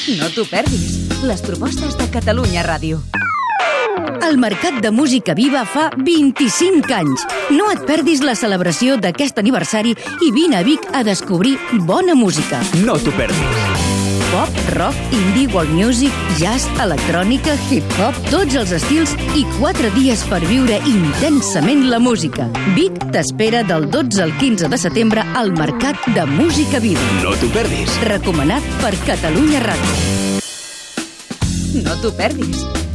No t'ho perdis. Les propostes de Catalunya Ràdio. El Mercat de Música Viva fa 25 anys. No et perdis la celebració d'aquest aniversari i vine a Vic a descobrir bona música. No t'ho perdis. Pop, rock, indie, world music, jazz, electrònica, hip-hop, tots els estils i 4 dies per viure intensament la música. Vic t'espera del 12 al 15 de setembre al Mercat de Música Viva. No t'ho perdis. Recomanat per Catalunya Ràdio. No t'ho perdis.